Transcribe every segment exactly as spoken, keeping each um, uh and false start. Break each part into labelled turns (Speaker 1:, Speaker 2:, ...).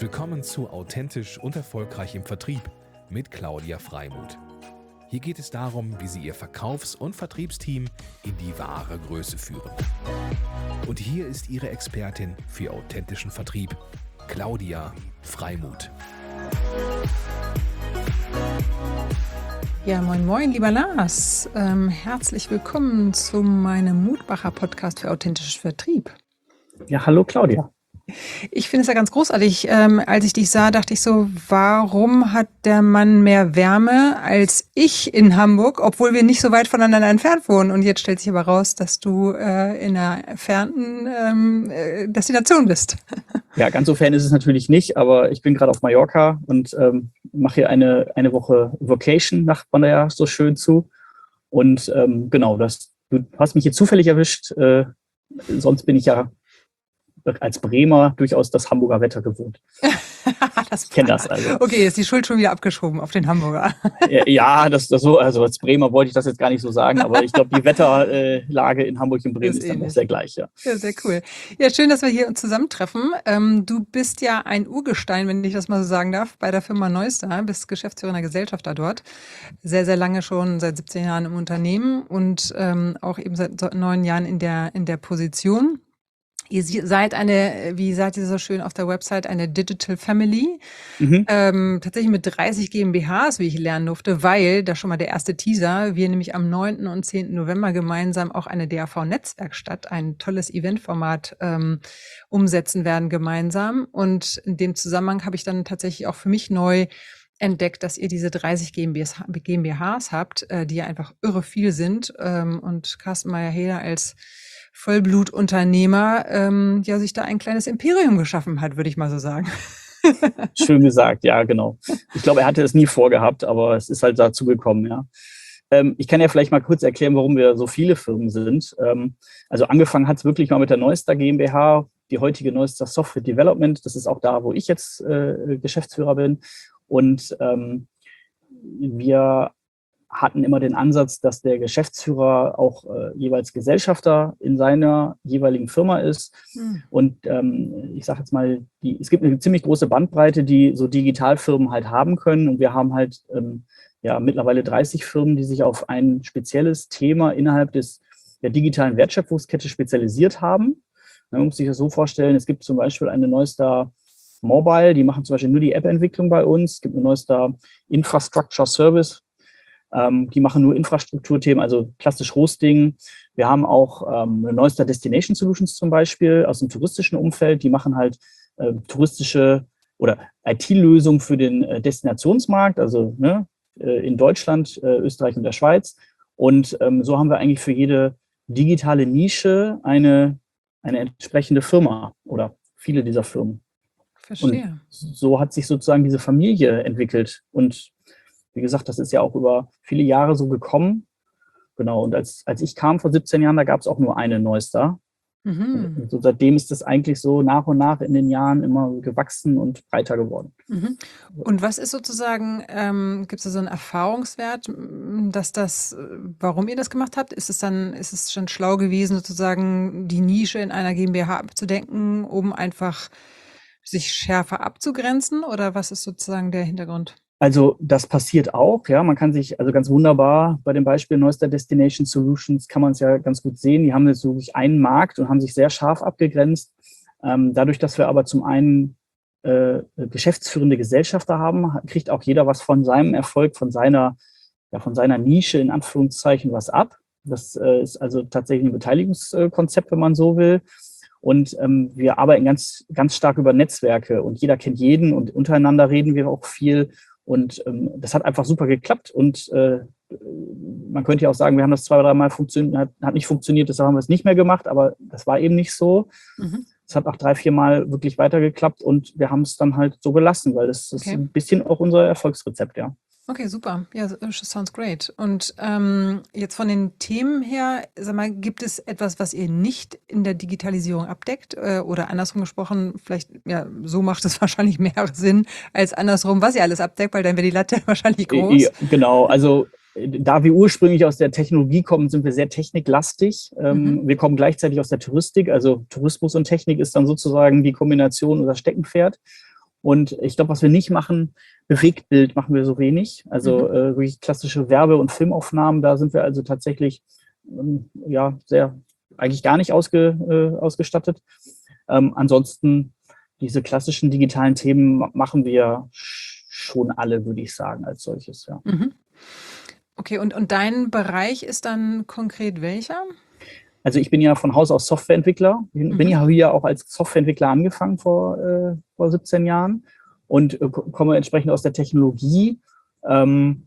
Speaker 1: Willkommen zu Authentisch und Erfolgreich im Vertrieb mit Claudia Freimuth. Hier geht es darum, wie Sie Ihr Verkaufs- und Vertriebsteam in die wahre Größe führen. Und hier ist Ihre Expertin für authentischen Vertrieb, Claudia Freimuth.
Speaker 2: Ja, moin moin, lieber Lars. Ähm, herzlich willkommen zu meinem Mutmacher-Podcast für authentischen Vertrieb.
Speaker 3: Ja, hallo Claudia.
Speaker 2: Ich finde es ja ganz großartig. Ähm, als ich dich sah, dachte ich so, warum hat der Mann mehr Wärme als ich in Hamburg, obwohl wir nicht so weit voneinander entfernt wohnen? Und jetzt stellt sich aber raus, dass du äh, in einer entfernten ähm, äh, Destination bist.
Speaker 3: Ja, ganz so fern ist es natürlich nicht, aber ich bin gerade auf Mallorca und ähm, mache hier eine, eine Woche Vacation, sagt man da ja so schön zu. Und ähm, genau, das, du hast mich hier zufällig erwischt. Äh, sonst bin ich ja als Bremer durchaus das Hamburger Wetter gewohnt.
Speaker 2: Das
Speaker 3: ich kenne das also.
Speaker 2: Okay, ist die Schuld schon wieder abgeschoben auf den Hamburger.
Speaker 3: Ja, das, das so, also als Bremer wollte ich das jetzt gar nicht so sagen, aber ich glaube, die Wetterlage in Hamburg und Bremen ist, ist dann auch sehr gleich. Ja.
Speaker 2: ja, sehr cool. Ja, schön, dass wir hier uns zusammentreffen. Ähm, du bist ja ein Urgestein, wenn ich das mal so sagen darf, bei der Firma Neustar, bist geschäftsführender Gesellschafter dort. Sehr, sehr lange schon, seit siebzehn Jahren im Unternehmen und ähm, auch eben seit neun Jahren in der, in der Position. Ihr seid eine, wie seid ihr so schön auf der Website, eine Digital Family. Mhm. Ähm, tatsächlich mit dreißig GmbHs, wie ich lernen durfte, weil, da schon mal der erste Teaser, wir nämlich am neunten und zehnten November gemeinsam auch eine D A V-Netzwerkstatt, ein tolles Eventformat ähm, umsetzen werden gemeinsam. Und in dem Zusammenhang habe ich dann tatsächlich auch für mich neu entdeckt, dass ihr diese dreißig GmbHs habt, äh, die ja einfach irre viel sind. Ähm, und Carsten Meyer-Heder als Vollblutunternehmer, ähm, ja, sich da ein kleines Imperium geschaffen hat, würde ich mal so sagen.
Speaker 3: Schön gesagt, ja, genau. Ich glaube, er hatte es nie vorgehabt, aber es ist halt dazu gekommen, ja. Ähm, ich kann ja vielleicht mal kurz erklären, warum wir so viele Firmen sind. Ähm, also angefangen hat es wirklich mal mit der Neustar GmbH, die heutige Neustar Software Development. Das ist auch da, wo ich jetzt äh, Geschäftsführer bin. Und ähm, wir hatten immer den Ansatz, dass der Geschäftsführer auch äh, jeweils Gesellschafter in seiner jeweiligen Firma ist. Mhm. Und ähm, ich sage jetzt mal, die, es gibt eine ziemlich große Bandbreite, die so Digitalfirmen halt haben können. Und wir haben halt ähm, ja mittlerweile dreißig Firmen, die sich auf ein spezielles Thema innerhalb des, der digitalen Wertschöpfungskette spezialisiert haben. Man muss sich das so vorstellen, es gibt zum Beispiel eine Neustar Mobile, die machen zum Beispiel nur die App-Entwicklung bei uns. Es gibt eine Neustar Infrastructure Service, ähm, die machen nur Infrastrukturthemen, also klassisch Hosting. Wir haben auch ähm, eine Neustar Destination Solutions zum Beispiel aus dem touristischen Umfeld. Die machen halt äh, touristische oder I T-Lösungen für den äh, Destinationsmarkt, also ne, äh, in Deutschland, äh, Österreich und der Schweiz. Und ähm, so haben wir eigentlich für jede digitale Nische eine, eine entsprechende Firma oder viele dieser Firmen.
Speaker 2: Verstehe.
Speaker 3: Und so hat sich sozusagen diese Familie entwickelt. Und wie gesagt, das ist ja auch über viele Jahre so gekommen. Genau. Und als, als ich kam vor siebzehn Jahren, da gab es auch nur eine Neustar. Mhm. Und so seitdem ist das eigentlich so nach und nach in den Jahren immer gewachsen und breiter geworden.
Speaker 2: Mhm. Und was ist sozusagen, ähm, gibt es da so einen Erfahrungswert, dass das, warum ihr das gemacht habt? Ist es dann, ist es schon schlau gewesen, sozusagen die Nische in einer GmbH abzudenken, um einfach sich schärfer abzugrenzen? Oder was ist sozusagen der Hintergrund?
Speaker 3: Also das passiert auch, ja. Man kann sich also ganz wunderbar bei dem Beispiel Neustar Destination Solutions kann man es ja ganz gut sehen. Die haben jetzt wirklich einen Markt und haben sich sehr scharf abgegrenzt. Ähm, dadurch, dass wir aber zum einen äh, geschäftsführende Gesellschafter haben, kriegt auch jeder was von seinem Erfolg, von seiner, ja, von seiner Nische in Anführungszeichen was ab. Das äh, ist also tatsächlich ein Beteiligungskonzept, wenn man so will. Und ähm, wir arbeiten ganz, ganz stark über Netzwerke und jeder kennt jeden und untereinander reden wir auch viel. Und ähm, das hat einfach super geklappt und äh, man könnte ja auch sagen, wir haben das zwei oder dreimal funktioniert, hat, hat nicht funktioniert, deshalb haben wir es nicht mehr gemacht, aber das war eben nicht so. Mhm. Es hat auch drei, vier Mal wirklich weitergeklappt und wir haben es dann halt so gelassen, weil das ist okay. Ein bisschen auch unser Erfolgsrezept, ja.
Speaker 2: Okay, super. Ja, sounds great. Und ähm, jetzt von den Themen her, sag mal, gibt es etwas, was ihr nicht in der Digitalisierung abdeckt? Äh, oder andersrum gesprochen, vielleicht, ja, so macht es wahrscheinlich mehr Sinn als andersrum, was ihr alles abdeckt, weil dann wäre die Latte wahrscheinlich groß.
Speaker 3: Ja, genau, also da wir ursprünglich aus der Technologie kommen, sind wir sehr techniklastig. Mhm. Wir kommen gleichzeitig aus der Touristik, also Tourismus und Technik ist dann sozusagen die Kombination unser Steckenpferd. Und ich glaube, was wir nicht machen, Bewegtbild machen wir so wenig. Also
Speaker 2: Mhm.
Speaker 3: äh, wirklich klassische Werbe- und Filmaufnahmen, da sind wir also tatsächlich ähm, ja sehr eigentlich gar nicht ausge, äh, ausgestattet. Ähm, ansonsten diese klassischen digitalen Themen ma- machen wir sch- schon alle, würde ich sagen, als solches, ja.
Speaker 2: Mhm. Okay, und, und dein Bereich ist dann konkret welcher?
Speaker 3: Also ich bin ja von Haus aus Softwareentwickler, bin, bin
Speaker 2: Mhm.
Speaker 3: ja hier auch als Softwareentwickler angefangen vor, äh, vor siebzehn Jahren und äh, ko- komme entsprechend aus der Technologie. Ähm,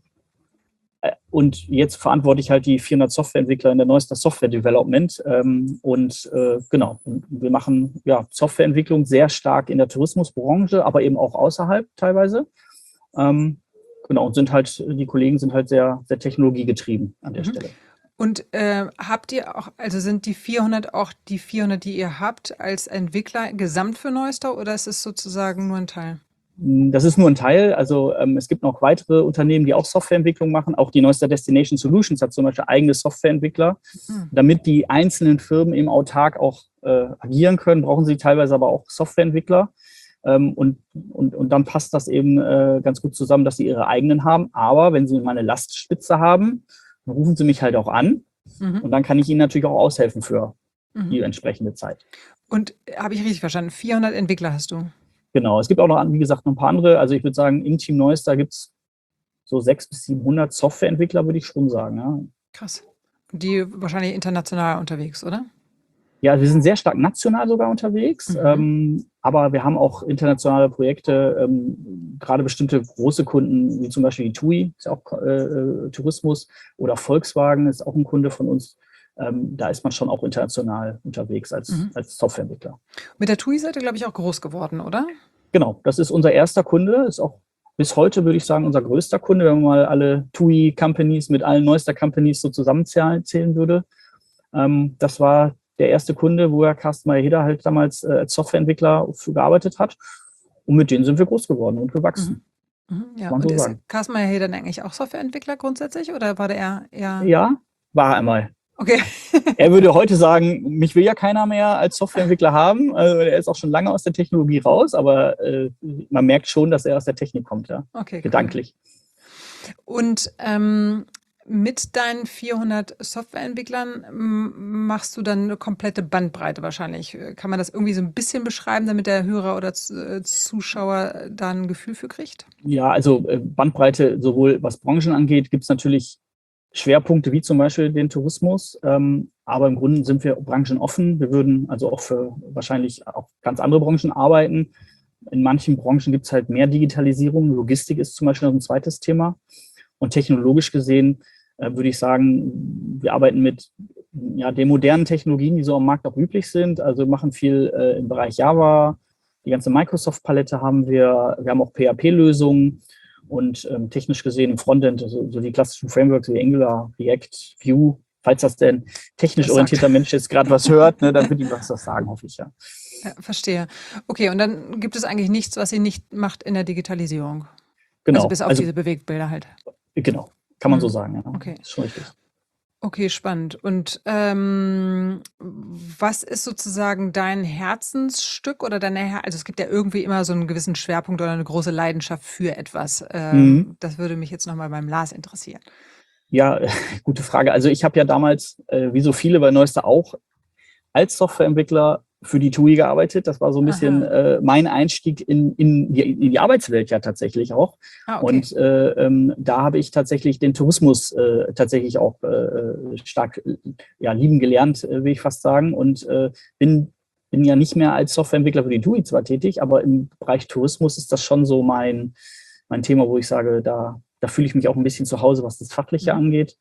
Speaker 3: äh, und jetzt verantworte ich halt die vierhundert Softwareentwickler in der neuester Software Development. Ähm, und äh, genau, und wir machen ja Softwareentwicklung sehr stark in der Tourismusbranche, aber eben auch außerhalb teilweise. Ähm, genau, und sind halt, die Kollegen sind halt sehr, sehr technologiegetrieben an der
Speaker 2: Mhm.
Speaker 3: Stelle.
Speaker 2: Und äh, habt ihr auch, also sind die vierhundert auch die vierhundert, die ihr habt als Entwickler gesamt für Neustar oder ist es sozusagen nur ein Teil?
Speaker 3: Das ist nur ein Teil. Also ähm, es gibt noch weitere Unternehmen, die auch Softwareentwicklung machen. Auch die Neuster Destination Solutions hat zum Beispiel eigene Softwareentwickler.
Speaker 2: Mhm.
Speaker 3: Damit die einzelnen Firmen eben autark auch äh, agieren können, brauchen sie teilweise aber auch Softwareentwickler. Ähm, und, und, und dann passt das eben äh, ganz gut zusammen, dass sie ihre eigenen haben. Aber wenn sie mal eine Lastspitze haben, dann rufen sie mich halt auch an.
Speaker 2: Mhm.
Speaker 3: Und dann kann ich ihnen natürlich auch aushelfen für die
Speaker 2: Mhm.
Speaker 3: entsprechende Zeit.
Speaker 2: Und äh, habe ich richtig verstanden? vierhundert Entwickler hast du?
Speaker 3: Genau. Es gibt auch noch, wie gesagt, noch ein paar andere. Also ich würde sagen, im Team Neuster gibt es so sechshundert bis siebenhundert Softwareentwickler, würde ich schon sagen. Ja.
Speaker 2: Krass. Die wahrscheinlich international unterwegs, oder?
Speaker 3: Ja, wir sind sehr stark national sogar unterwegs,
Speaker 2: Mhm.
Speaker 3: ähm, aber wir haben auch internationale Projekte, ähm, gerade bestimmte große Kunden, wie zum Beispiel die T U I, ist ja auch äh, Tourismus, oder Volkswagen ist auch ein Kunde von uns. Ähm, da ist man schon auch international unterwegs als,
Speaker 2: Mhm.
Speaker 3: als Softwareentwickler.
Speaker 2: Mit der T U I seid ihr, glaube ich, auch groß geworden, oder?
Speaker 3: Genau, das ist unser erster Kunde, ist auch bis heute, würde ich sagen, unser größter Kunde, wenn man mal alle T U I-Companies mit allen Neuster Companies so zusammenzählen würde. Ähm, das war der erste Kunde, wo er Carsten Meyer-Heder halt damals äh, als Softwareentwickler für gearbeitet hat. Und mit denen sind wir groß geworden und gewachsen,
Speaker 2: Mhm. Mhm. Ja,
Speaker 3: kann man
Speaker 2: und
Speaker 3: so
Speaker 2: ist
Speaker 3: sagen.
Speaker 2: Carsten Meyer-Heder dann eigentlich auch Softwareentwickler grundsätzlich oder war der eher, eher...
Speaker 3: Ja, war er einmal.
Speaker 2: Okay.
Speaker 3: Er würde heute sagen, mich will ja keiner mehr als Softwareentwickler haben. Also er ist auch schon lange aus der Technologie raus, aber äh, man merkt schon, dass er aus der Technik kommt, ja.
Speaker 2: Okay, cool.
Speaker 3: Gedanklich.
Speaker 2: Und ähm, mit deinen vierhundert Softwareentwicklern m- machst du dann eine komplette Bandbreite wahrscheinlich. Kann man das irgendwie so ein bisschen beschreiben, damit der Hörer oder Z- äh, Zuschauer da ein Gefühl für kriegt?
Speaker 3: Ja, also äh, Bandbreite, sowohl was Branchen angeht, gibt es natürlich Schwerpunkte wie zum Beispiel den Tourismus. Ähm, aber im Grunde sind wir branchenoffen. Wir würden also auch für wahrscheinlich auch ganz andere Branchen arbeiten. In manchen Branchen gibt es halt mehr Digitalisierung. Logistik ist zum Beispiel noch ein zweites Thema. Und technologisch gesehen äh, würde ich sagen, wir arbeiten mit ja, den modernen Technologien, die so am Markt auch üblich sind. Also wir machen viel äh, im Bereich Java. Die ganze Microsoft-Palette haben wir. Wir haben auch P H P-Lösungen. Und ähm, technisch gesehen im Frontend, also, so die klassischen Frameworks wie Angular, React, Vue, falls das denn technisch
Speaker 2: Das
Speaker 3: orientierter
Speaker 2: sagt.
Speaker 3: Mensch jetzt gerade was hört, ne, dann wird ihm was das sagen, hoffe ich, ja.
Speaker 2: Ja, verstehe. Okay, und dann gibt es eigentlich nichts, was ihr nicht macht in der Digitalisierung.
Speaker 3: Genau.
Speaker 2: Also bis auf
Speaker 3: also,
Speaker 2: diese Bewegtbilder halt.
Speaker 3: Genau, kann man
Speaker 2: Mhm.
Speaker 3: so sagen, ja.
Speaker 2: Okay.
Speaker 3: Ist schon richtig.
Speaker 2: Okay, spannend. Und ähm, was ist sozusagen dein Herzensstück oder deine Her also es gibt ja irgendwie immer so einen gewissen Schwerpunkt oder eine große Leidenschaft für etwas. Ähm,
Speaker 3: Mhm.
Speaker 2: Das würde mich jetzt nochmal beim Lars interessieren.
Speaker 3: Ja, gute Frage. Also ich habe ja damals, äh, wie so viele bei Neuster auch, als Softwareentwickler für die T U I gearbeitet. Das war so ein bisschen äh, mein Einstieg in, in, die, in die Arbeitswelt ja tatsächlich auch.
Speaker 2: Ah, okay.
Speaker 3: Und äh, ähm, da habe ich tatsächlich den Tourismus äh, tatsächlich auch äh, stark ja, lieben gelernt, äh, will ich fast sagen. Und äh, bin, bin ja nicht mehr als Softwareentwickler für die T U I zwar tätig, aber im Bereich Tourismus ist das schon so mein, mein Thema, wo ich sage, da, da fühle ich mich auch ein bisschen zu Hause, was das Fachliche
Speaker 2: Mhm.
Speaker 3: angeht.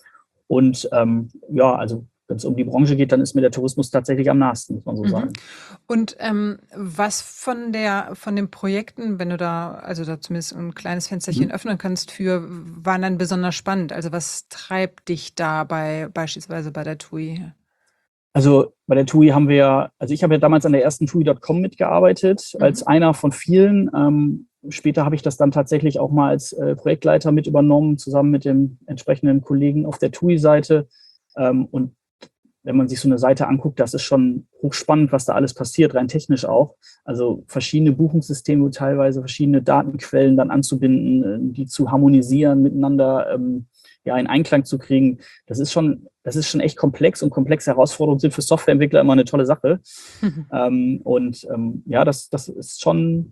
Speaker 3: Und ähm, ja, also wenn es um die Branche geht, dann ist mir der Tourismus tatsächlich am nahesten, muss man so
Speaker 2: Mhm.
Speaker 3: sagen.
Speaker 2: Und ähm, was von der von den Projekten, wenn du da also da zumindest ein kleines Fensterchen
Speaker 3: Mhm.
Speaker 2: öffnen kannst für, waren dann besonders spannend? Also was treibt dich da bei beispielsweise bei der T U I?
Speaker 3: Also bei der T U I haben wir, also ich habe ja damals an der ersten T U I Punkt com mitgearbeitet,
Speaker 2: Mhm.
Speaker 3: als einer von vielen. Ähm, später habe ich das dann tatsächlich auch mal als äh, Projektleiter mit übernommen, zusammen mit dem entsprechenden Kollegen auf der T U I-Seite. Ähm, und wenn man sich so eine Seite anguckt, das ist schon hochspannend, was da alles passiert, rein technisch auch. Also verschiedene Buchungssysteme, teilweise verschiedene Datenquellen dann anzubinden, die zu harmonisieren, miteinander ähm, ja, in Einklang zu kriegen. Das ist schon, das ist schon echt komplex, und komplexe Herausforderungen sind für Softwareentwickler immer eine tolle Sache. Mhm. Ähm, und ähm, ja, das, das ist schon,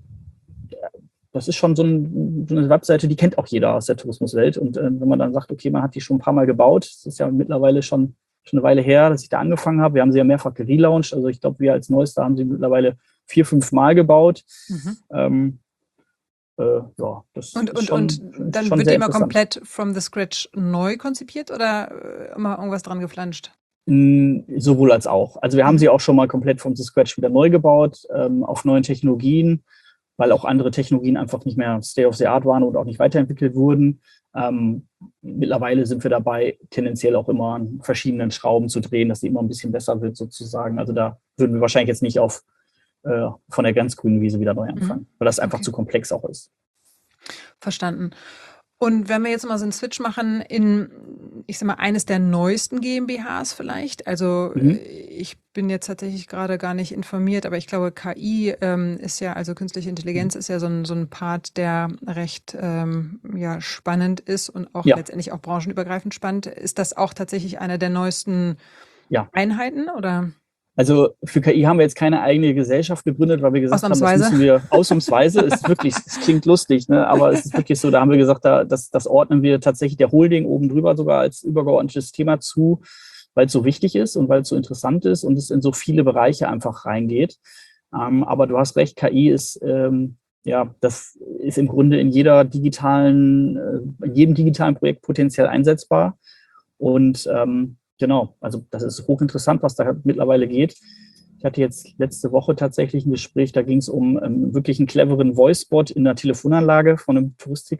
Speaker 3: das ist schon so, ein, so eine Webseite, die kennt auch jeder aus der Tourismuswelt. Und äh, wenn man dann sagt, okay, man hat die schon ein paar Mal gebaut, das ist ja mittlerweile schon, schon eine Weile her, dass ich da angefangen habe. Wir haben sie ja mehrfach gelauncht. Also ich glaube, wir als Neuester haben sie mittlerweile vier, fünf Mal gebaut. Mhm. Ähm, Äh, ja, das
Speaker 2: und,
Speaker 3: ist
Speaker 2: und,
Speaker 3: schon,
Speaker 2: und dann
Speaker 3: schon
Speaker 2: wird
Speaker 3: sehr
Speaker 2: die immer
Speaker 3: interessant.
Speaker 2: komplett from the scratch neu konzipiert oder äh, immer irgendwas dran geflanscht?
Speaker 3: Mm, Sowohl als auch. Also wir haben
Speaker 2: Mhm.
Speaker 3: sie auch schon mal komplett from the scratch wieder neu gebaut, ähm, auf neuen Technologien, weil auch andere Technologien einfach nicht mehr State of the Art waren und auch nicht weiterentwickelt wurden. Ähm, mittlerweile sind wir dabei, tendenziell auch immer an verschiedenen Schrauben zu drehen, dass sie immer ein bisschen besser wird sozusagen. Also da würden wir wahrscheinlich jetzt nicht auf äh, von der ganz grünen Wiese wieder neu anfangen, mhm. weil das einfach
Speaker 2: Okay.
Speaker 3: zu komplex auch ist.
Speaker 2: Verstanden. Und wenn wir jetzt mal so einen Switch machen in, ich sag mal, eines der neuesten GmbHs vielleicht, also
Speaker 3: Mhm.
Speaker 2: ich bin jetzt tatsächlich gerade gar nicht informiert, aber ich glaube, K I ähm, ist ja, also künstliche Intelligenz mhm. ist ja so ein, so ein Part, der recht ähm, ja, spannend ist und auch
Speaker 3: Ja.
Speaker 2: letztendlich auch branchenübergreifend spannend. Ist das auch tatsächlich eine der neuesten
Speaker 3: ja.
Speaker 2: Einheiten, oder?
Speaker 3: Also für K I haben wir jetzt keine eigene Gesellschaft gegründet, weil wir gesagt haben, das müssen wir ausnahmsweise. Es ist wirklich, es klingt lustig, ne? Aber es ist wirklich so, da haben wir gesagt, da, das, das ordnen wir tatsächlich der Holding oben drüber sogar als übergeordnetes Thema zu, weil es so wichtig ist und weil es so interessant ist und es in so viele Bereiche einfach reingeht. Ähm, aber du hast recht, K I ist, ähm, ja, das ist im Grunde in jeder digitalen, äh, in jedem digitalen Projekt potenziell einsetzbar. Und ähm, Genau, also das ist hochinteressant, was da mittlerweile geht. Ich hatte jetzt letzte Woche tatsächlich ein Gespräch, da ging es um ähm, wirklich einen cleveren Voice-Bot in der Telefonanlage von einem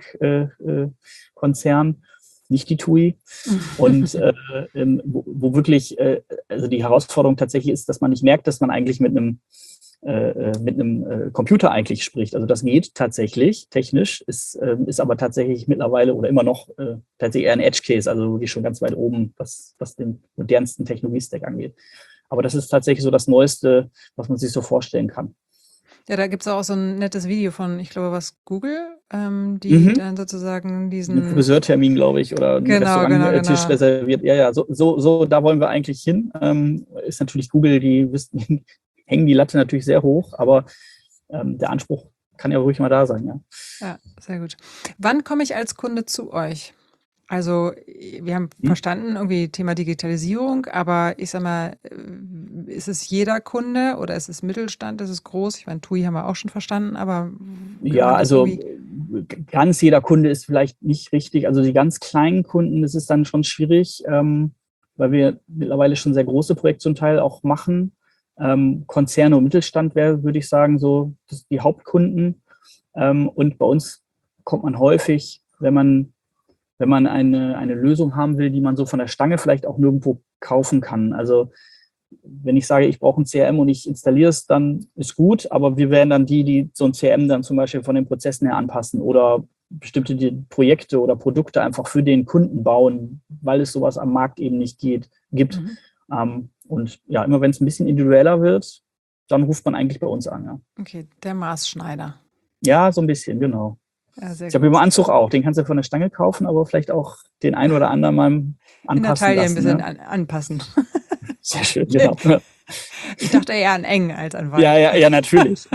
Speaker 3: Touristikkonzern, äh, nicht die T U I. Und äh, ähm, wo, wo wirklich, äh, also die Herausforderung tatsächlich ist, dass man nicht merkt, dass man eigentlich mit einem äh, mit einem äh, Computer eigentlich spricht. Also das geht tatsächlich, technisch, ist, äh, ist aber tatsächlich mittlerweile oder immer noch äh, tatsächlich eher ein Edge-Case, also wirklich schon ganz weit oben, was, was den modernsten Technologie-Stack angeht. Aber das ist tatsächlich so das Neueste, was man sich so vorstellen kann.
Speaker 2: Ja, da gibt es auch so ein nettes Video von, ich glaube, was, Google, ähm, die mhm. dann sozusagen diesen...
Speaker 3: Einen Friseurtermin, glaube ich, oder einen
Speaker 2: genau,
Speaker 3: Restauranttisch
Speaker 2: genau, genau.
Speaker 3: reserviert. Ja, ja, so, so, so, da wollen wir eigentlich hin. Ähm, ist natürlich Google, die wissen, hängen die Latte natürlich sehr hoch, aber ähm, der Anspruch kann ja ruhig mal da sein, ja.
Speaker 2: Ja, sehr gut. Wann komme ich als Kunde zu euch? Also wir haben hm. verstanden, irgendwie Thema Digitalisierung, aber ich sag mal, ist es jeder Kunde oder ist es Mittelstand, ist es groß? Ich meine, T U I haben wir auch schon verstanden, aber...
Speaker 3: Ja, also ganz jeder Kunde ist vielleicht nicht richtig. Also die ganz kleinen Kunden, das ist dann schon schwierig, ähm, weil wir mittlerweile schon sehr große Projekte zum Teil auch machen. Ähm, Konzerne und Mittelstand wäre, würde ich sagen, so das die Hauptkunden. Ähm, und bei uns kommt man häufig, wenn man, wenn man eine, eine Lösung haben will, die man so von der Stange vielleicht auch nirgendwo kaufen kann. Also wenn ich sage, ich brauche ein C R M und ich installiere es, dann ist gut, aber wir wären dann die, die so ein C R M dann zum Beispiel von den Prozessen her anpassen oder bestimmte die Projekte oder Produkte einfach für den Kunden bauen, weil es sowas am Markt eben nicht geht, gibt. Mhm. Ähm, und ja, immer wenn es ein bisschen individueller wird, dann ruft man eigentlich bei uns an. Ja.
Speaker 2: Okay, der Maßschneider.
Speaker 3: Ja, so ein bisschen, genau.
Speaker 2: Ja,
Speaker 3: ich habe über Anzug auch, den kannst du von der Stange kaufen, aber vielleicht auch den einen oder anderen mal anpassen
Speaker 2: in der Taille
Speaker 3: lassen,
Speaker 2: ein bisschen
Speaker 3: ja.
Speaker 2: an, anpassen.
Speaker 3: Sehr schön, genau.
Speaker 2: Ich dachte eher an eng als an weit.
Speaker 3: Ja, ja, ja, natürlich.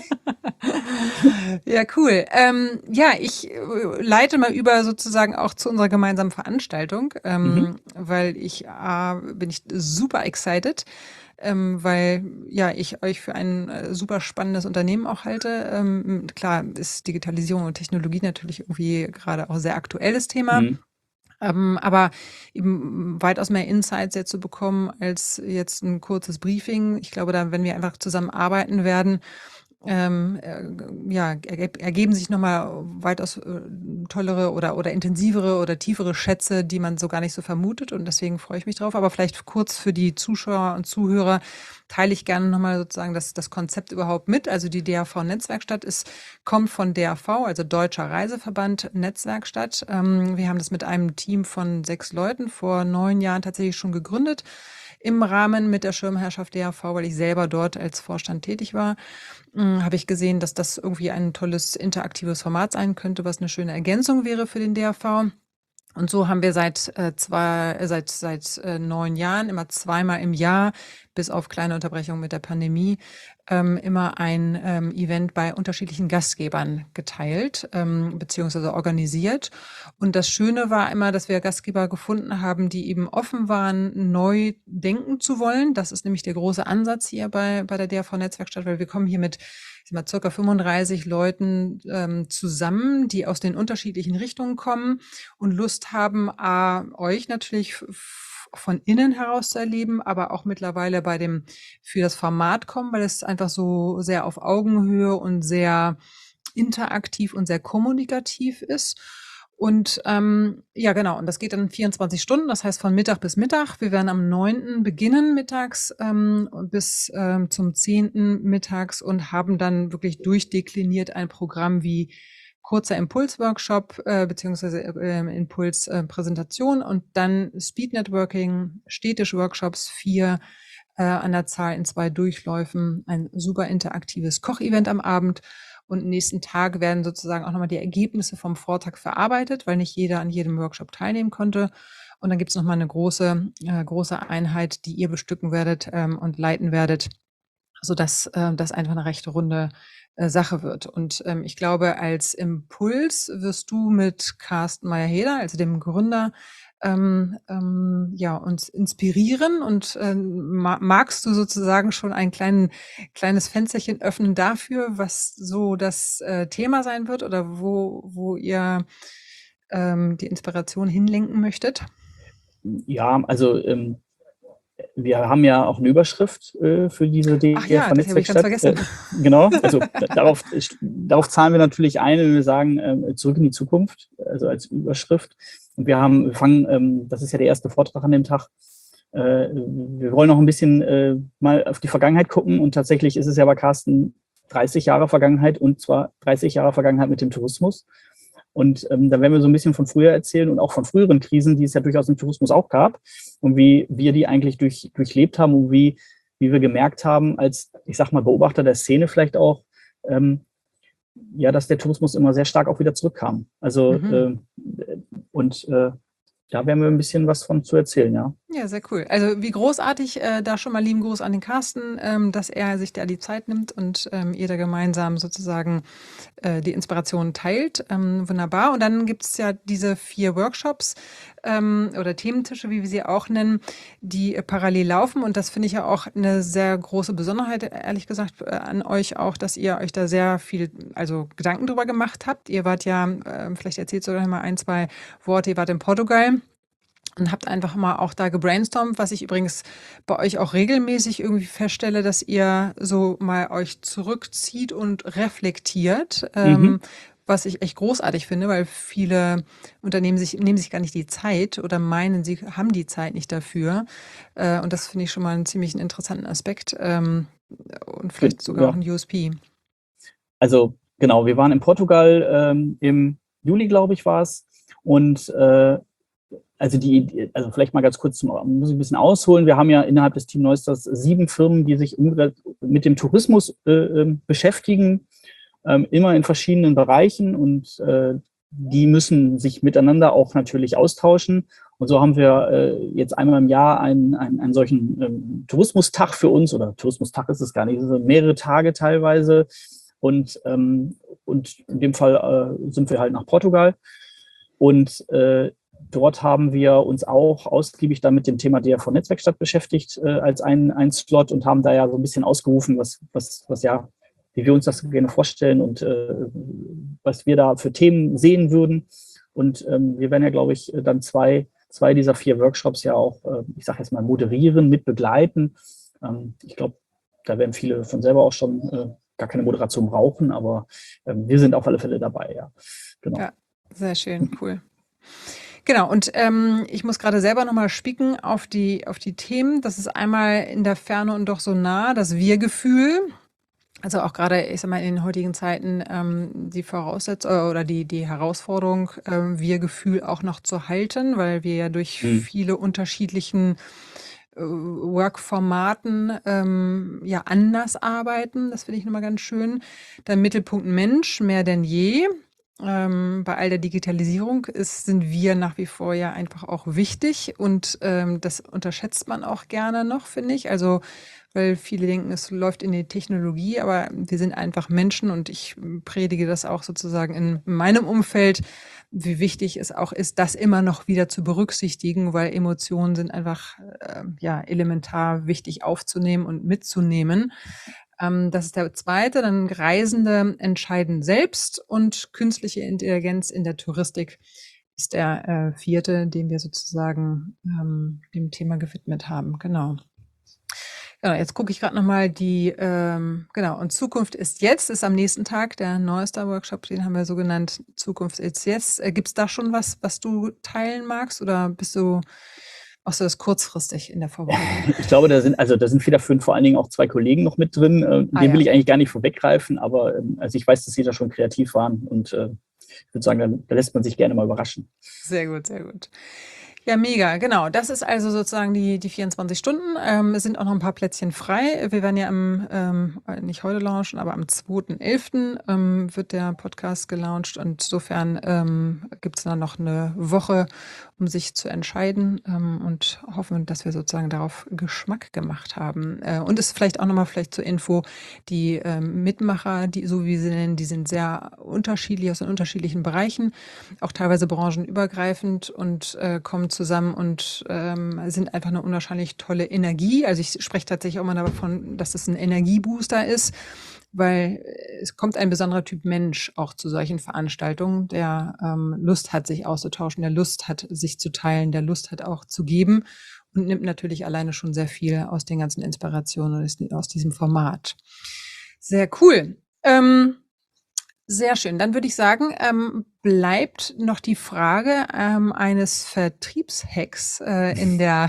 Speaker 2: Ja, cool. Ähm, ja, ich äh, leite mal über sozusagen auch zu unserer gemeinsamen Veranstaltung, ähm, mhm. weil ich äh, bin ich super excited, ähm, weil ja ich euch für ein äh, super spannendes Unternehmen auch halte. Ähm, klar ist Digitalisierung und Technologie natürlich irgendwie gerade auch sehr aktuelles Thema. Mhm. Ähm, aber eben weitaus mehr Insights jetzt zu bekommen als jetzt ein kurzes Briefing. Ich glaube, da, wenn wir einfach zusammenarbeiten werden, ähm, äh, ja, erge- ergeben sich nochmal weitaus äh, tollere oder, oder intensivere oder tiefere Schätze, die man so gar nicht so vermutet. Und deswegen freue ich mich drauf. Aber vielleicht kurz für die Zuschauer und Zuhörer teile ich gerne nochmal sozusagen das, das Konzept überhaupt mit. Also die D A V-Netzwerkstatt ist, kommt von D A V, also Deutscher Reiseverband Netzwerkstatt. Ähm, wir haben das mit einem Team von sechs Leuten vor neun Jahren tatsächlich schon gegründet. im Rahmen mit der Schirmherrschaft D A V, weil ich selber dort als Vorstand tätig war, mh, habe ich gesehen, dass das irgendwie ein tolles interaktives Format sein könnte, was eine schöne Ergänzung wäre für den D A V. Und so haben wir seit äh, zwei, äh, seit seit äh, neun Jahren immer zweimal im Jahr, bis auf kleine Unterbrechungen mit der Pandemie, ähm, immer ein ähm, Event bei unterschiedlichen Gastgebern geteilt ähm, beziehungsweise organisiert. Und das Schöne war immer, dass wir Gastgeber gefunden haben, die eben offen waren, neu denken zu wollen. Das ist nämlich der große Ansatz hier bei bei der D A V-Netzwerkstatt, weil wir kommen hier mit ich sag mal, circa fünfunddreißig Leuten ähm, zusammen, die aus den unterschiedlichen Richtungen kommen und Lust haben, A, euch natürlich f- von innen heraus zu erleben, aber auch mittlerweile bei dem für das Format kommen, weil es einfach so sehr auf Augenhöhe und sehr interaktiv und sehr kommunikativ ist. Und ähm, ja, genau, und das geht dann vierundzwanzig Stunden, das heißt von Mittag bis Mittag. Wir werden am neunten beginnen mittags ähm, bis ähm, zum zehnten mittags und haben dann wirklich durchdekliniert ein Programm wie kurzer Impulsworkshop äh, beziehungsweise äh, Impulspräsentation und dann Speed Networking, städtische Workshops, vier äh, an der Zahl in zwei Durchläufen, ein super interaktives Kochevent am Abend. Und nächsten Tag werden sozusagen auch nochmal die Ergebnisse vom Vortag verarbeitet, weil nicht jeder an jedem Workshop teilnehmen konnte. Und dann gibt es nochmal eine große, äh, große Einheit, die ihr bestücken werdet ähm, und leiten werdet, sodass äh, das einfach eine recht runde äh, Sache wird. Und ähm, ich glaube, als Impuls wirst du mit Carsten Meyer-Heder, also dem Gründer, ähm, ähm, ja, uns inspirieren und ähm, ma magst du sozusagen schon ein kleinen, kleines Fensterchen öffnen dafür, was so das äh, Thema sein wird oder wo, wo ihr ähm, die Inspiration hinlenken möchtet?
Speaker 3: Ja, also ähm, wir haben ja auch eine Überschrift äh, für diese
Speaker 2: Ach ja, das habe ich ganz
Speaker 3: D R V-Netzwerkstatt.
Speaker 2: vergessen.
Speaker 3: Äh, genau, also da- darauf, darauf zahlen wir natürlich ein, wenn wir sagen, äh, zurück in die Zukunft, also als Überschrift. Und wir haben, wir fangen, ähm, das ist ja der erste Vortrag an dem Tag, äh, wir wollen noch ein bisschen äh, mal auf die Vergangenheit gucken und tatsächlich ist es ja bei Carsten dreißig Jahre Vergangenheit und zwar dreißig Jahre Vergangenheit mit dem Tourismus. Und ähm, da werden wir so ein bisschen von früher erzählen und auch von früheren Krisen, die es ja durchaus im Tourismus auch gab und wie wir die eigentlich durch, durchlebt haben und wie, wie wir gemerkt haben, als, ich sag mal, Beobachter der Szene vielleicht auch, ähm, ja, dass der Tourismus immer sehr stark auch wieder zurückkam. Also,
Speaker 2: Mhm.
Speaker 3: äh, und äh, da werden wir ein bisschen was von zu erzählen, ja.
Speaker 2: Ja, sehr cool. Also wie großartig, äh, da schon mal lieben Gruß an den Carsten, ähm, dass er sich da die Zeit nimmt und ähm, ihr da gemeinsam sozusagen äh, die Inspiration teilt. Ähm, wunderbar. Und dann gibt es ja diese vier Workshops ähm, oder Thementische, wie wir sie auch nennen, die äh, parallel laufen. Und das finde ich ja auch eine sehr große Besonderheit, ehrlich gesagt, äh, an euch auch, dass ihr euch da sehr viel, also Gedanken drüber gemacht habt. Ihr wart ja, äh, vielleicht erzählt sogar mal ein, zwei Worte, ihr wart in Portugal. Und habt einfach mal auch da gebrainstormt, was ich übrigens bei euch auch regelmäßig irgendwie feststelle, dass ihr so mal euch zurückzieht und reflektiert,
Speaker 3: Mhm.
Speaker 2: ähm, was ich echt großartig finde, weil viele Unternehmen sich, nehmen sich gar nicht die Zeit oder meinen, sie haben die Zeit nicht dafür. Äh, und das finde ich schon mal einen ziemlich interessanten Aspekt ähm, und vielleicht sogar auch
Speaker 3: Ja.
Speaker 2: ein U S P.
Speaker 3: Also genau, wir waren in Portugal ähm, im Juli, glaube ich, war es. Und äh, also die, also vielleicht mal ganz kurz, zum, muss ich ein bisschen ausholen. Wir haben ja innerhalb des Team Neustars sieben Firmen, die sich mit dem Tourismus äh, beschäftigen, ähm, immer in verschiedenen Bereichen und äh, die müssen sich miteinander auch natürlich austauschen. Und so haben wir äh, jetzt einmal im Jahr einen, einen, einen solchen ähm, Tourismustag für uns, oder Tourismustag ist es gar nicht, es sind mehrere Tage teilweise. Und, ähm, und in dem Fall äh, sind wir halt nach Portugal. Und äh, dort haben wir uns auch ausgiebig dann mit dem Thema D R V-Netzwerkstatt beschäftigt äh, als ein, ein Slot und haben da ja so ein bisschen ausgerufen, was, was, was ja, wie wir uns das gerne vorstellen und äh, was wir da für Themen sehen würden. Und ähm, wir werden ja, glaube ich, dann zwei, zwei dieser vier Workshops ja auch, äh, ich sage jetzt mal, moderieren, mit begleiten. Ähm, ich glaube, da werden viele von selber auch schon äh, gar keine Moderation brauchen, aber ähm, wir sind auf alle Fälle dabei, ja. Genau.
Speaker 2: Ja, sehr schön, cool. Genau, und ähm, ich muss gerade selber nochmal spicken auf die, auf die Themen. Das ist einmal in der Ferne und doch so nah, das Wir-Gefühl. Also auch gerade, ich sag mal, in den heutigen Zeiten ähm, die Voraussetzung oder die, die Herausforderung, ähm, Wir-Gefühl auch noch zu halten, weil wir ja durch
Speaker 3: Mhm.
Speaker 2: viele unterschiedlichen Work-Formaten ähm, ja anders arbeiten. Das finde ich nochmal ganz schön. Dann Mittelpunkt Mensch, mehr denn je. Ähm, bei all der Digitalisierung ist, sind wir nach wie vor ja einfach auch wichtig und ähm, das unterschätzt man auch gerne noch, finde ich. Also, weil viele denken, es läuft in die Technologie, aber wir sind einfach Menschen und ich predige das auch sozusagen in meinem Umfeld, wie wichtig es auch ist, das immer noch wieder zu berücksichtigen, weil Emotionen sind einfach äh, ja, elementar wichtig aufzunehmen und mitzunehmen. Ähm, das ist der zweite. Dann Reisende entscheiden selbst und künstliche Intelligenz in der Touristik ist der äh, vierte, den wir sozusagen ähm, dem Thema gewidmet haben. Genau. Genau, jetzt gucke ich gerade nochmal die, ähm, genau, und Zukunft ist jetzt, ist am nächsten Tag der neueste Workshop, den haben wir so genannt, Zukunft ist jetzt. Äh, Gibt es da schon was, was du teilen magst oder bist du, machst du das kurzfristig in der Vorbereitung?
Speaker 3: Ich glaube, da sind, also da sind federführend vor allen Dingen auch zwei Kollegen noch mit drin. Äh,
Speaker 2: Ah,
Speaker 3: den
Speaker 2: ja.
Speaker 3: will ich eigentlich gar nicht vorweggreifen, aber ähm, also ich weiß, dass sie da schon kreativ waren und äh, ich würde sagen, da, da lässt man sich gerne mal überraschen.
Speaker 2: Sehr gut, sehr gut. Ja, mega, genau. Das ist also sozusagen die, die vierundzwanzig Stunden. Ähm, es sind auch noch ein paar Plätzchen frei. Wir werden ja am, ähm, nicht heute launchen, aber am zweiten elften Ähm, wird der Podcast gelauncht und insofern ähm, gibt es dann noch eine Woche, um sich zu entscheiden ähm, und hoffen, dass wir sozusagen darauf Geschmack gemacht haben. Äh, und es vielleicht auch nochmal vielleicht zur Info, die ähm, Mitmacher, die, so wie sie nennen, die sind sehr unterschiedlich aus den unterschiedlichen Bereichen, auch teilweise branchenübergreifend und äh, kommen zusammen und ähm, sind einfach eine unwahrscheinlich tolle Energie. Also ich spreche tatsächlich auch mal davon, dass es ein Energiebooster ist, weil es kommt ein besonderer Typ Mensch auch zu solchen Veranstaltungen, der ähm, Lust hat, sich auszutauschen, der Lust hat, sich zu teilen, der Lust hat auch zu geben und nimmt natürlich alleine schon sehr viel aus den ganzen Inspirationen und aus diesem Format. Sehr cool. Ähm, Sehr schön. Dann würde ich sagen, ähm, bleibt noch die Frage ähm, eines Vertriebshacks äh, in der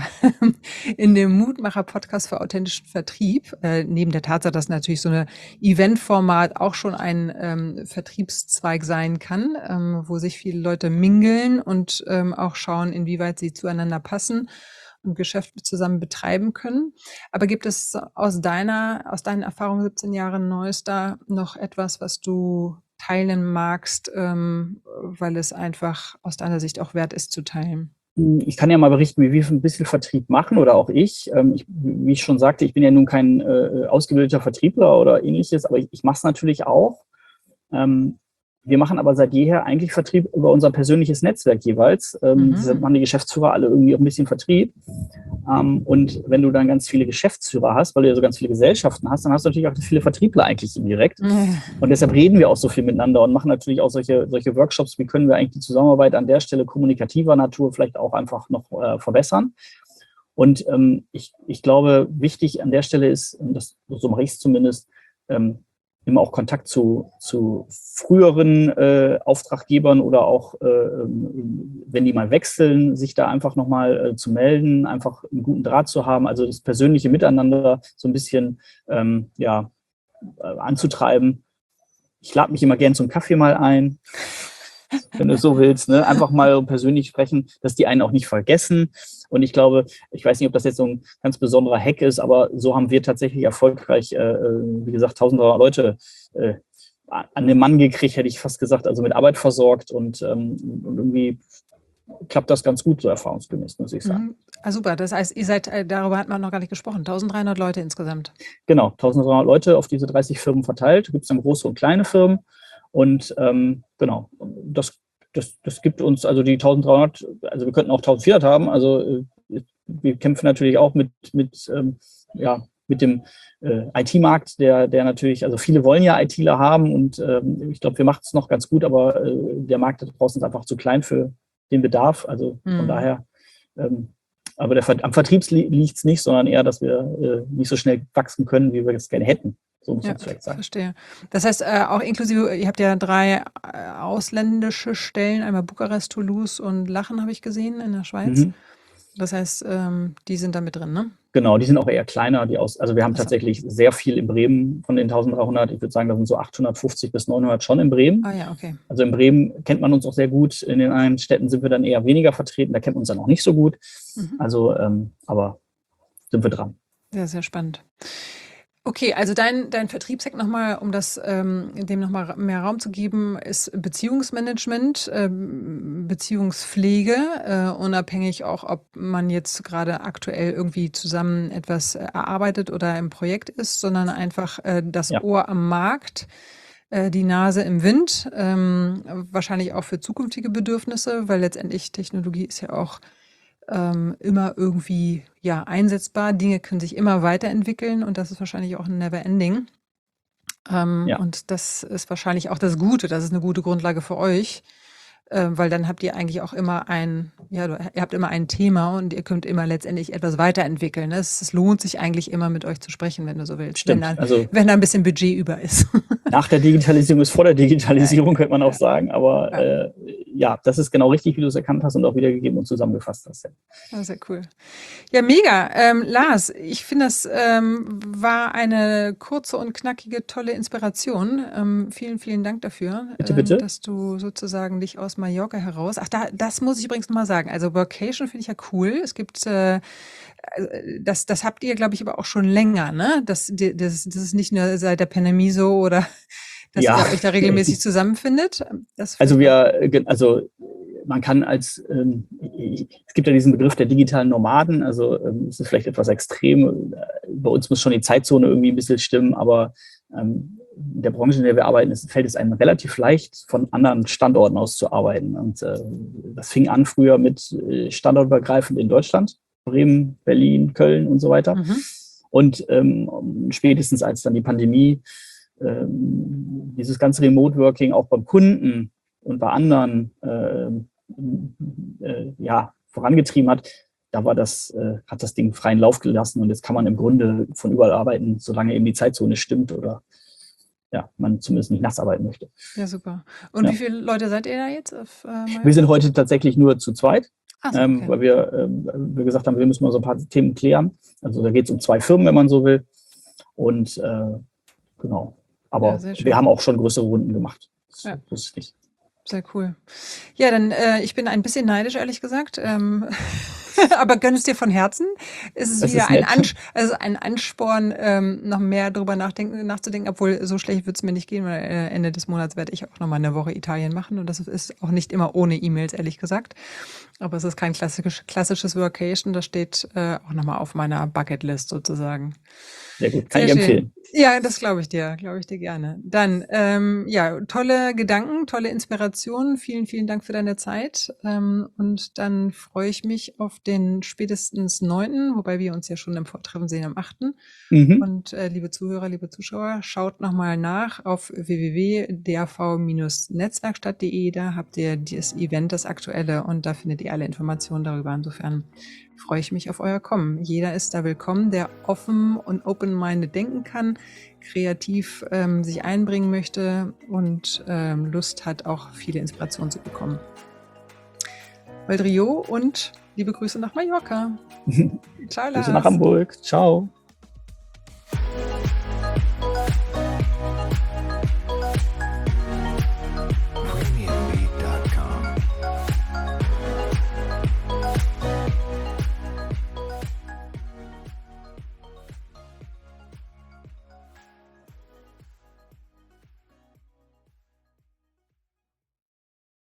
Speaker 2: in dem Mutmacher-Podcast für authentischen Vertrieb. Äh, neben der Tatsache, dass natürlich so eine Eventformat auch schon ein ähm, Vertriebszweig sein kann, ähm, wo sich viele Leute mingeln und ähm, auch schauen, inwieweit sie zueinander passen und Geschäft zusammen betreiben können. Aber gibt es aus deiner, aus deinen Erfahrungen siebzehn Jahre Neuster noch etwas, was du teilen magst, ähm, weil es einfach aus deiner Sicht auch wert ist zu teilen?
Speaker 3: Ich kann ja mal berichten, wie wir ein bisschen Vertrieb machen oder auch ich. Ähm, ich wie ich schon sagte, ich bin ja nun kein äh, ausgebildeter Vertriebler oder ähnliches, aber ich, ich mache es natürlich auch. Ähm, Wir machen aber seit jeher eigentlich Vertrieb über unser persönliches Netzwerk jeweils. Ähm, mhm. Machen die Geschäftsführer alle irgendwie auch ein bisschen Vertrieb. Ähm, und wenn du dann ganz viele Geschäftsführer hast, weil du ja so ganz viele Gesellschaften hast, dann hast du natürlich auch viele Vertriebler eigentlich indirekt. Mhm. Und deshalb reden wir auch so viel miteinander und machen natürlich auch solche, solche Workshops. Wie können wir eigentlich die Zusammenarbeit an der Stelle kommunikativer Natur vielleicht auch einfach noch äh, verbessern? Und ähm, ich, ich glaube, wichtig an der Stelle ist, und das, so mache ich es zumindest, ähm, immer auch Kontakt zu, zu früheren äh, Auftraggebern oder auch, äh, wenn die mal wechseln, sich da einfach nochmal äh, zu melden, einfach einen guten Draht zu haben, also das persönliche Miteinander so ein bisschen ähm, ja, äh, anzutreiben. Ich lade mich immer gern zum Kaffee mal ein, wenn du es so willst, ne? Einfach mal persönlich sprechen, dass die einen auch nicht vergessen. Und ich glaube, ich weiß nicht, ob das jetzt so ein ganz besonderer Hack ist, aber so haben wir tatsächlich erfolgreich, äh, wie gesagt, tausende Leute äh, an den Mann gekriegt, hätte ich fast gesagt, also mit Arbeit versorgt und, ähm, und irgendwie klappt das ganz gut, so erfahrungsgemäß, muss ich sagen.
Speaker 2: Mhm. Ah, super, das heißt, ihr seid, äh, darüber hat man noch gar nicht gesprochen, dreizehnhundert Leute insgesamt.
Speaker 3: Genau, dreizehnhundert Leute auf diese dreißig Firmen verteilt, gibt es dann große und kleine Firmen. Und ähm, genau, das, das, das gibt uns, also die dreizehnhundert, also wir könnten auch vierzehnhundert haben, also äh, wir kämpfen natürlich auch mit, mit, ähm, ja, mit dem äh, I T-Markt, der, der natürlich, also viele wollen ja ITler haben und ähm, ich glaube, wir machen es noch ganz gut, aber äh, der Markt da draußen ist einfach zu klein für den Bedarf, also von mhm. daher, ähm, aber der, am Vertrieb liegt es nicht, sondern eher, dass wir äh, nicht so schnell wachsen können, wie wir es gerne hätten. So muss
Speaker 2: ja,
Speaker 3: man vielleicht sagen.
Speaker 2: Verstehe. Das heißt, äh, auch inklusive, ihr habt ja drei äh, ausländische Stellen, einmal Bukarest, Toulouse und Lachen habe ich gesehen in der Schweiz. Mhm. Das heißt, ähm, die sind da mit drin, ne?
Speaker 3: Genau, die sind auch eher kleiner. Die aus, also wir haben also. tatsächlich sehr viel in Bremen von den dreizehnhundert. Ich würde sagen, da sind so achthundertfünfzig bis neunhundert schon in Bremen.
Speaker 2: Ah ja, okay.
Speaker 3: Also in Bremen kennt man uns auch sehr gut. In den anderen Städten sind wir dann eher weniger vertreten. Da kennt man uns dann auch nicht so gut. Mhm. Also, ähm, aber sind wir dran.
Speaker 2: Sehr, sehr spannend. Okay, also dein, dein Vertriebshack nochmal, um das ähm, dem nochmal mehr Raum zu geben, ist Beziehungsmanagement, ähm, Beziehungspflege, äh, unabhängig auch, ob man jetzt gerade aktuell irgendwie zusammen etwas äh, erarbeitet oder im Projekt ist, sondern einfach äh, das
Speaker 3: Ja.
Speaker 2: Ohr am Markt, äh, die Nase im Wind, ähm, wahrscheinlich auch für zukünftige Bedürfnisse, weil letztendlich Technologie ist ja auch ähm, immer irgendwie ja einsetzbar. Dinge können sich immer weiterentwickeln und das ist wahrscheinlich auch ein Never-Ending. Ähm,
Speaker 3: Ja.
Speaker 2: Und das ist wahrscheinlich auch das Gute. Das ist eine gute Grundlage für euch, äh, weil dann habt ihr eigentlich auch immer ein, ja, du- ihr habt immer ein Thema und ihr könnt immer letztendlich etwas weiterentwickeln. Ne? Es, es lohnt sich eigentlich immer mit euch zu sprechen, wenn du so willst.
Speaker 3: Stimmt.
Speaker 2: Wenn da,
Speaker 3: Also
Speaker 2: wenn da ein bisschen Budget über ist.
Speaker 3: nach der Digitalisierung ist vor der Digitalisierung, könnte man auch
Speaker 2: Ja.
Speaker 3: sagen. Aber
Speaker 2: Ja.
Speaker 3: äh, ja, das ist genau richtig, wie du es erkannt hast und auch wiedergegeben und zusammengefasst hast. Ja.
Speaker 2: Ja, sehr cool. Ja, mega. Ähm, Lars, ich finde, das ähm, war eine kurze und knackige, tolle Inspiration. Ähm, vielen, vielen Dank dafür,
Speaker 3: Bitte,
Speaker 2: ähm,
Speaker 3: bitte.
Speaker 2: dass du sozusagen dich aus Mallorca heraus. Ach, da, das muss ich übrigens nochmal sagen. Also Workation finde ich ja cool. Es gibt, äh, äh, das, das habt ihr, glaube ich, aber auch schon länger, ne? Das, die- das, das ist nicht nur seit der Pandemie so oder dass
Speaker 3: Ja.
Speaker 2: ihr euch da regelmäßig zusammenfindet. Das
Speaker 3: Also
Speaker 2: finde ich
Speaker 3: wir, äh, ge- also man kann als, ähm, es gibt ja diesen Begriff der digitalen Nomaden, also ähm, es ist vielleicht etwas extrem, äh, bei uns muss schon die Zeitzone irgendwie ein bisschen stimmen, aber ähm, in der Branche, in der wir arbeiten, ist, fällt es einem relativ leicht, von anderen Standorten aus zu arbeiten. Und äh, das fing an früher mit äh, standortübergreifend in Deutschland, Bremen, Berlin, Köln und so weiter.
Speaker 2: Mhm.
Speaker 3: Und ähm, spätestens als dann die Pandemie ähm, dieses ganze Remote-Working auch beim Kunden und bei anderen äh, äh, ja, vorangetrieben hat, da war das, äh, hat das Ding freien Lauf gelassen und jetzt kann man im Grunde von überall arbeiten, solange eben die Zeitzone stimmt oder ja, man zumindest nicht nachts arbeiten möchte.
Speaker 2: Ja, super. Und
Speaker 3: Ja.
Speaker 2: wie viele Leute seid ihr da jetzt auf äh, Mallorca?
Speaker 3: Wir sind heute tatsächlich nur zu zweit,
Speaker 2: Ach so,
Speaker 3: ähm,
Speaker 2: okay.
Speaker 3: weil wir, ähm, wir gesagt haben, wir müssen mal so ein paar Themen klären. Also da geht es um zwei Firmen, wenn man so will. Und äh, genau. Aber
Speaker 2: Ja, sehr schön.
Speaker 3: wir haben auch schon größere Runden gemacht. Das
Speaker 2: Ja.
Speaker 3: wusste ich nicht.
Speaker 2: Sehr cool. Ja, dann, äh, ich bin ein bisschen neidisch, ehrlich gesagt. Ähm, aber gönn es dir von Herzen. Es ist
Speaker 3: Das
Speaker 2: wieder
Speaker 3: ist
Speaker 2: ein,
Speaker 3: nett.
Speaker 2: Ans also ein Ansporn, ähm, noch mehr drüber nachdenken, nachzudenken, obwohl so schlecht wird es mir nicht gehen, weil äh, Ende des Monats werde ich auch nochmal eine Woche Italien machen und das ist auch nicht immer ohne E-Mails, ehrlich gesagt. Aber es ist kein klassisch, klassisches Workation, das steht äh, auch nochmal auf meiner Bucketlist sozusagen.
Speaker 3: Sehr gut, kann
Speaker 2: Sehr
Speaker 3: ich
Speaker 2: schön.
Speaker 3: empfehlen.
Speaker 2: Ja, das glaube ich dir, glaube ich dir gerne. Dann, ähm, ja, tolle Gedanken, tolle Inspirationen. Vielen, vielen Dank für deine Zeit. Ähm, und dann freue ich mich auf den spätestens neunten, wobei wir uns ja schon im Vortreffen sehen am achten.
Speaker 3: Mhm.
Speaker 2: Und äh, liebe Zuhörer, liebe Zuschauer, schaut nochmal nach auf w w w punkt d a v netzwerkstatt punkt d e. Da habt ihr das Event, das aktuelle, und da findet ihr alle Informationen darüber. Insofern freue ich mich auf euer Kommen. Jeder ist da willkommen, der offen und open-minded denken kann, kreativ ähm, sich einbringen möchte und ähm, Lust hat, auch viele Inspirationen zu bekommen. Valdrio und liebe Grüße nach Mallorca. Ciao, Lars.
Speaker 3: Grüße nach Hamburg. Ciao.